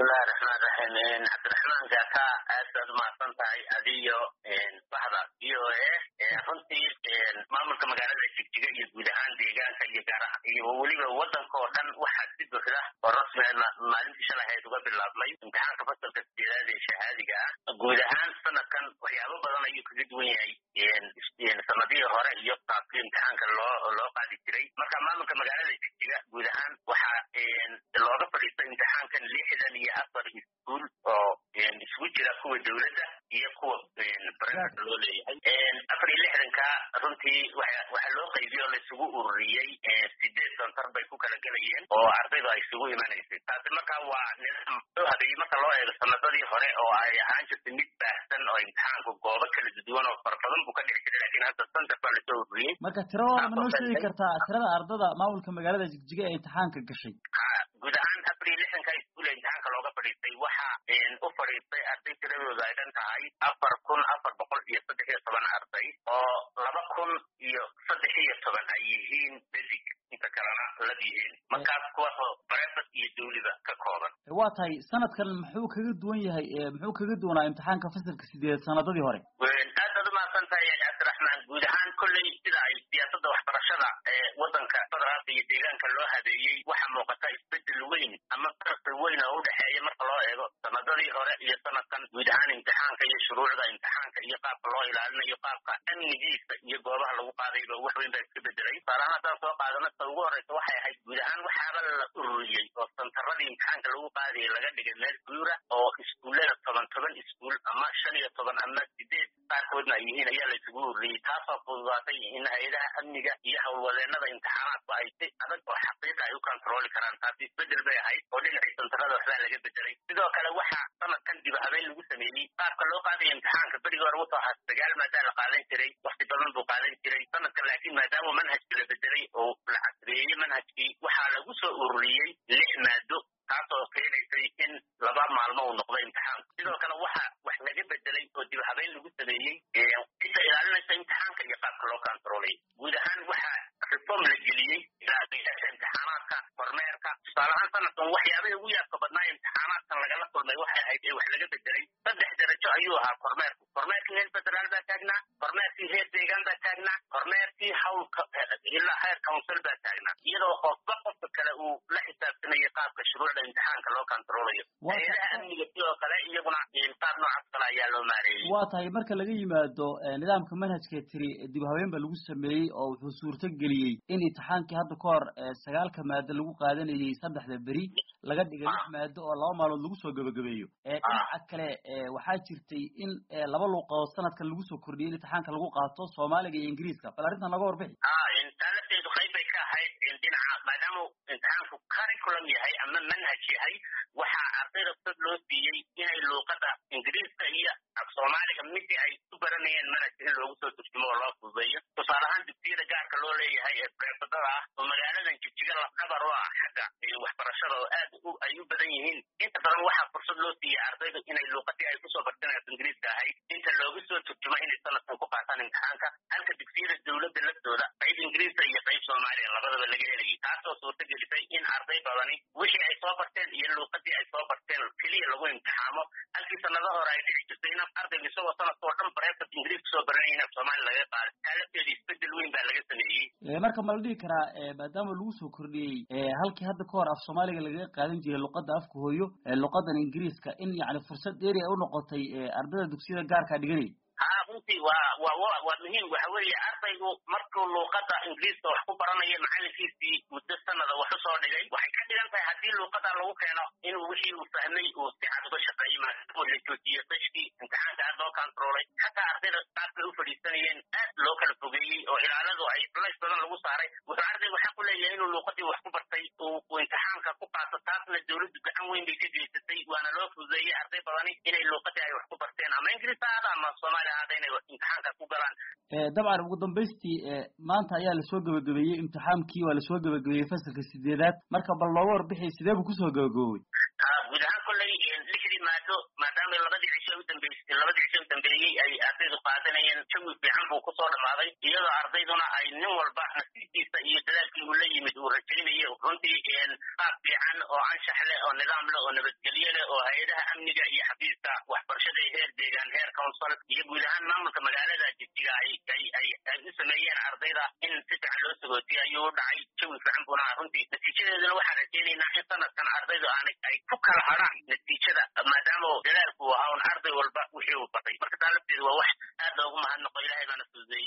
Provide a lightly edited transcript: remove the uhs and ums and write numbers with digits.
bismillahi raxmaani raxiim cabdiraxmaan gaata aad baad umahadsan tahay adiyo bahda VOA runtii maamulka magaalada Jigjiga iyo guud ahaan deegaanka iyo gaar ahaan iyo weliba wadanka oo dhan waxaa si buuxda oo rasmi ah maalintii shalay ahayd uga bilaabmay imtixaanka fasalka sideedaad ee shahaadiga ah guud ahaan sanadkan waxyaabo badan ayuu kaga duwan yahay sanadihii hore iyo qaabkii imtixaanka loo qaadi jiray marka maamulka magaalada Jigjiga guud ahaan waxaa looga fadhiistay imtixaankan 64 iskuul oo isugu jira kuwa dawladda iyo kuwa private loo leeyahay 64ka runtii waxa loo qaybiyay oo la isugu ururiyay 8 santar bay ku kala galayeen oo ardaydu ay isugu imanaysay taasi marka waa nidaam soo habeeyay marka loo eego sanadadii hore oo ay ahaan jirtay mid baahsan oo imtixaanku goobo kala duwan oo farbadan buu ka dhici jiray laakiin hadda santar baa la soo ururiyay marka tirada ma noo sheegi kartaa tirada ardada maamulka magaalada Jigjiga ee imtixaanka gashay guud ahaan 64ka iskuul ee imtixaanka looga fadhiistay waxa u fadhiistay arday tiradooda ay dhan tahay 4413 arday oo 2013 ay yihiin basic inta kalena la yihiin markaas kuwaas oo private iyo dawliba ka kooban waa tahay sanadkan muxuu kaga duwan yahay muxuu kaga duwanaa imtixaanka fasalka 8 sanadadii hore aad umahadsan tahay cabdiraxmaan guud ahaan kolley sida ay siyaasadda waxbarashada ee wadanka federaalka iyo deegaanka loo habeeyey waxaa muuqata isbedel weyn ama farqi weyn oo u dhexeeya marka loo eego sanadadii hore iyo sanadkan guud ahaan imtixaanka iyo shuruucda imtixaanka iyo qaabka loo ilaalinayo qaabka amnigiisa iyo goobaha lagu qaadayba wax weyn baa iska bedelay tusaalahaan haddaan soo qaadano ta ugu horeysa waxay ahayd guud ahaan waxaaba la ururiyey oo santaradii imtixaanka lagu qaadayay laga dhigay meel guura oo iskuullada toban iskuul ama 15 ama 8 qaarkoodna ay yihiin ayaa la isugu ururiyey taasoo fududaatay in hay-adaha amniga iyo howlwadeenada imtixaanaadku ay si adag oo xaqiiqa ay u kontrooli karaan taasi isbedel bay ahayd oo dhinacii santarada waxbaa laga bedelay sidoo kale waxaa sanadkan dib habeen lagu sameeyey qaabka loo qaadaya imtixaanka berigii hore wuxuu ahaa 9 maadaa la qaadan jiray waqti badan buu qaadan jiray sanadkan laakiin maadaama manhajkii la bedelay oo la casriyeeyey manhajkii waxaa lagu soo ururiyey 6 maado taasoo keenaysay in 2 maalmo uu noqdo imtixaanku sidoo kale waxa wax laga bedelay oo dib habeen lagu sameeyey cidda ilaalinaysa imtixaanka iyo qaabka loo kontroolay guud ahaan waxaa reform la geliyey ilaalinaysa imtixaanaadka kormeerka tusaalahaan sanadkan waxyaabihii ugu yaabka badnaa imtixaanaadkan lagala kulmay waxay ahayd ee wax laga bedelay 3 darajo ayuu ahaa kormeerkii heer federaal baa taagnaa kormeerkii heer deegaan baa taagnaa kormeerkii hawlka ilaa heer council baa taagnaa iyadoo qofba qofka kale uu la xisaabtamayo qaabka shuruucda imtixaanka loo kontroolayo hay-adaha amniga sidoo kale iyaguna qaab noocaas kale ayaa loo maareeyey waa tahay marka laga yimaado nidaamka manhajka tiri dib habeen ba lagu sameeyey oo wuxuu suurto geliyey in imtixaankii hadda ka hor 9 maado lagu qaadanayay 3 beri laga dhigay 6 maado oo 2 maalmood lagu soo gabagabeeyo dhinaca kale waxaa jirtay in 2 luqadood sanadkan lagu soo kordhiyay in imtixaanka lagu qaato Soomaaliga iyo Ingiriiska bal arrintan laga warbixi intaaladeedu qayb bay ka ahayd dhinaca maadaama imtixaanku curriculum yahay ama manhaj yahay waxaa ardayda dad loo siiyey inay luuqada Ingiriiska iyo Soomaaliga midii ay ku baranayeen manhajka in loogu soo turjumo oo loo fududeeyo tusaalahaan dugsiyada gaarka loo leeyahay ee private ah oo magaaladan Jigjiga lafdhabar u ah xagga waxbarashada oo aad ay u badan yihiin inta badan waxaa fursad loo siiyey ardaydu inay luuqadii ay kusoo barteen Ingiriiska ahayd inta loogu soo turjumo inay sanadkan ku qaataan imtixaanka halka dugsiyada dawladda laftooda qayb Ingiriiska iyo qayb Soomaaliya labadaba laga helayay taasoo suurta gelisay in arday badani wixii ay soo barteen iyo luuqadii ay soo barteen keliya lagu imtixaamo halkii sanado hore ay dhici jirtay in ardayga isagoo sanadka oo dhan private Ingiriiska soo baranayay Soomaaliya laga qaaday taaladeeda isbedel weyn baa laga sameeyey marka ma la dhihi karaa maadaama lagu soo kordhiyey halkii hadda ka hor af Soomaaliga laga qaadan jiray luqadda afka hooyo luqadan Ingiriiska in yacni fursad dheeri ah u noqotay ardayda dugsiyada gaarka dhiganay runtii waa muhiim waxa weeye ardaygu markuu luuqada Ingiriiska wax ku baranayo macalinkiisii muddo sanada wax usoo dhigay waxay ka dhigan tahay haddii luuqada lagu keeno inuu wixii uu fahmay uu si cad uga shaqeeyo maadaama la joojiyo qishkii imtixaanka aad loo kontroolay xataa ardayda qaabkay u fadhiisanayeen aad loo kala fogeeyey oo ilaaladu ay culays badan lagu saaray wuxuu ardaygu xaq u leeyahay inuu luuqadii wax ku bartay uu imtixaanka ku qaato taasna dawladdu gacan weyn bay ka geysatay waana loo fududeeyey arday badani inay luuqadii ay wax ku barteen ama Ingiriis ha ahaado ama Soomaali ha ahaado inay imtixaankaas ku galaan. dabcan ugu dambaystii maanta ayaa lasoo gabagabeeyey imtixaankii waa lasoo gabagabeeyey fasalka 8aad marka bal looga warbixi sidee buu kusoo gabagaboobay? guud ahaan kolley 6 maado maadaama labadii cisho u dambeeyey ay ardaydu qaadanayeen jawi fiican buu kusoo dhamaaday iyadoo ardayduna ay nin walba nasiibkiisa iyo dadaalkii uu la yimid uu rajaynayay runtii qaab fiican oo anshax leh oo nidaam leh oo nabadgelyo leh oo hay-adaha amniga iyo xafiiska waxbarashada heer deegaan heer council iyo guud ahaan maamulka magaalada Jigjiga ay u sameeyeen ardayda in si fiican loo sagootiyo ayuu u dhacay jawi fiican buuna runtii natiijadeeduna waxaan rajaynaynaa in sanadkan ardaydu ay ku kala hadhaan natiijada maadaama dadaalku ahaa un arday walba wixii uu batay marka taa lafteedu waa wax aad loogu mahadnaqo ilaahay baana fududeeyey.